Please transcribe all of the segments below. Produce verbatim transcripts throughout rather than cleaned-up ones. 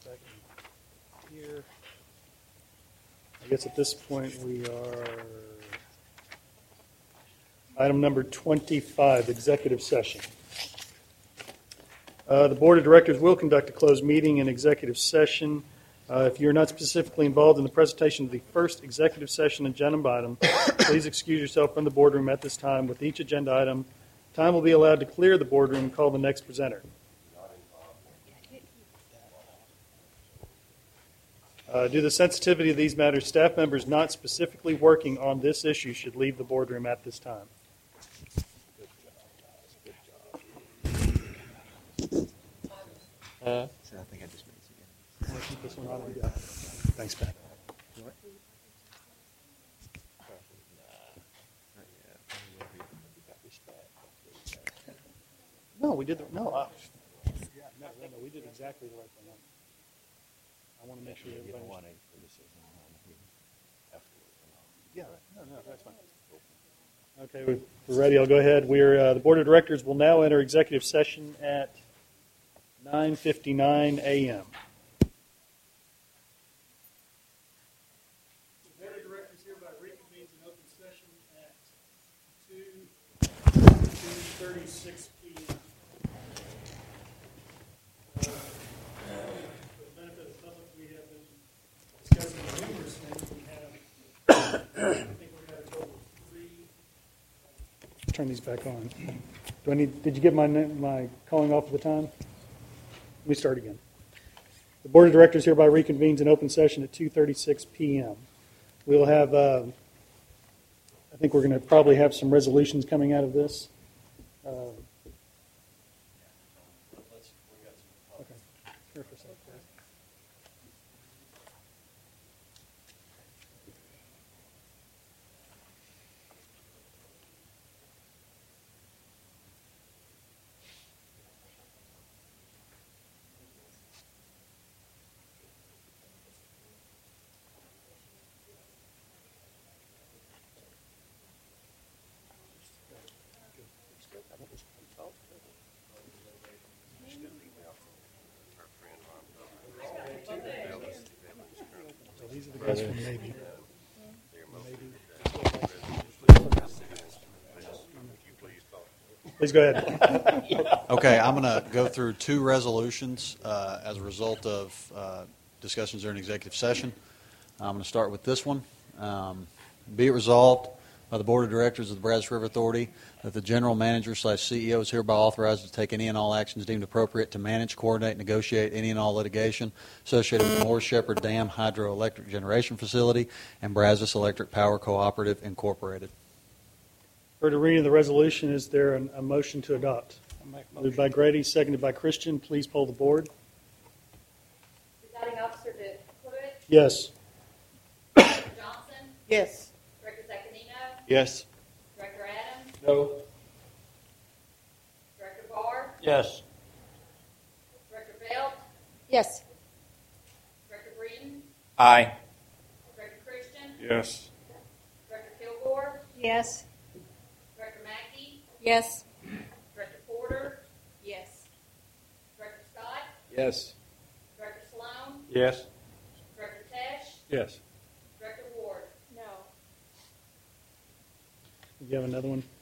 back in here. I guess at this point we are item number twenty-five, executive session. Uh, the Board of Directors will conduct a closed meeting in executive session. Uh, if you're not specifically involved in the presentation of the first executive session agenda item, please excuse yourself from the boardroom at this time. With each agenda item, time will be allowed to clear the boardroom and call the next presenter. Uh, due to the sensitivity of these matters, staff members not specifically working on this issue should leave the boardroom at this time. Uh, So I think I just made some. I want to keep this one on. Yeah. Thanks, Pat. No, we did the, no, I, yeah, no, no, no, we did exactly the right thing. I want to make sure everybody. Yeah, no, no, that's fine. Okay, we're we're ready. I'll go ahead. We're uh, the Board of Directors will now enter executive session at nine fifty-nine a.m. The Board of Directors hereby reconvenes in open session at two thirty-six p.m. Uh, for the benefit of the public, we have been discussing numerous things. We have, I think we had a total of three. Turn these back on. Do I need? Did you get my my calling off of the time? Let me start again. The Board of Directors hereby reconvenes in open session at two thirty-six p.m. We'll have, uh, I think we're going to probably have some resolutions coming out of this. Uh, okay. Here for a second. So these are the guys from Navy. Please go ahead. Okay, I'm going to go through two resolutions uh, as a result of uh, discussions during executive session. I'm going to start with this one. Um, be it resolved by the Board of Directors of the Brazos River Authority that the General Manager slash C E O is hereby authorized to take any and all actions deemed appropriate to manage, coordinate, negotiate any and all litigation associated with the Morris Shepherd Dam Hydroelectric Generation Facility and Brazos Electric Power Cooperative, Incorporated. Heard a reading of the resolution. Is there an, a motion to adopt? Moved by Grady, seconded by Christian. Please poll the board. Presiding Officer DePruitt? Yes. Director Johnson? Yes. Director Zaccanino? yes. Director Adams? No. Director Barr? Yes. Director Belt? Yes. Director Breeden? Aye. Director Christian? Yes. Director Kilgore? Yes. Director Mackey? Yes. Director Porter? Yes. Director Scott? Yes. Director Sloan? Yes. Director Tesh? Yes. Director Ward? No. You have another one?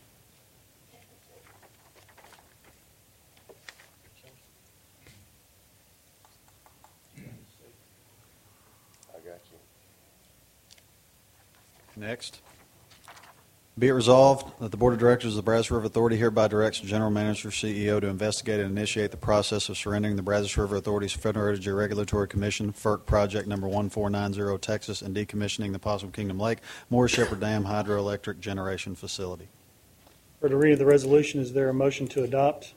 I got you. Next. Be it resolved that the Board of Directors of the Brazos River Authority hereby directs the General Manager, C E O, to investigate and initiate the process of surrendering the Brazos River Authority's Federal Energy Regulatory Commission, F E R C project number one four nine zero, Texas, and decommissioning the Possum Kingdom Lake Morris Shepherd Dam Hydroelectric Generation Facility. Heard a reading of the resolution. Is there a motion to adopt?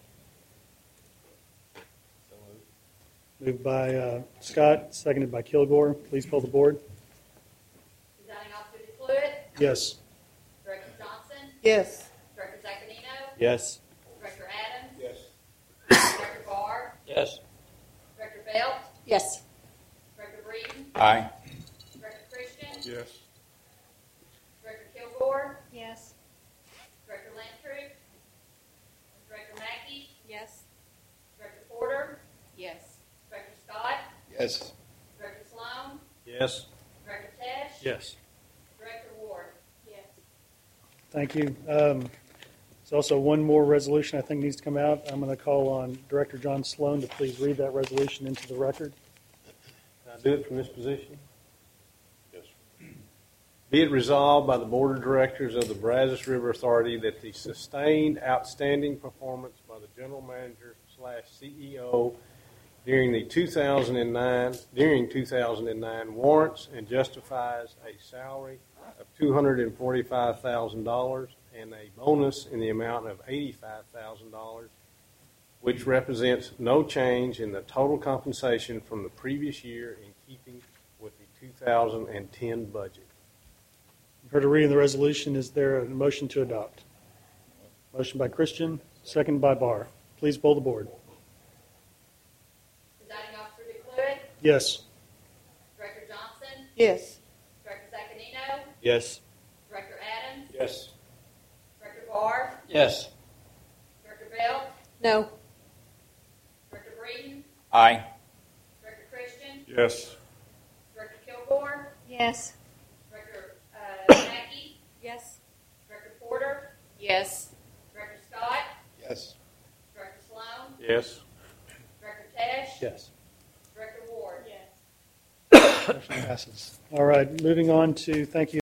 Moved by uh, Scott, seconded by Kilgore. Please poll the board. Presiding Officer DePruitt? Yes. Director Johnson? Yes. Director Zaccanino? Yes. Director Adams? Yes. Director Barr? Yes. Director Belt? Yes. Director Breeden? Aye. Director Christian? Yes. Director Kilgore? Yes. Director Lantry? Director Mackey? Yes. Director Porter? Yes. Director Scott? Yes. Director Sloan, Yes. Director Tesh, Yes. Director Ward. Yes. Thank you. Um, There's also one more resolution I think needs to come out. I'm going to call on Director John Sloan to please read that resolution into the record. Can I do it from this position? Yes. Be it resolved by the Board of Directors of the Brazos River Authority that the sustained outstanding performance by the General Manager slash C E O during the two thousand nine, during two thousand nine warrants and justifies a salary of two hundred forty-five thousand dollars and a bonus in the amount of eighty-five thousand dollars, which represents no change in the total compensation from the previous year in keeping with the two thousand ten budget. You've heard a reading of the resolution. Is there a motion to adopt? Motion by Christian, second by Barr. Please poll the board. Presiding Officer DeCluitt, Yes. Director Johnson, Yes. Director Zaccanino, Yes. Director Adams, Yes. Director Barr, Yes. Director Bell, No. Director Breeden, Aye. Director Christian, Yes. Director Kilgore, Yes. Director uh, Mackey, Yes. Director Porter, Yes. Director Scott, Yes. Director Sloan, Yes. Director Tesh, Yes. Director Ward. Yes. Motion passes. All right, moving on to, thank you.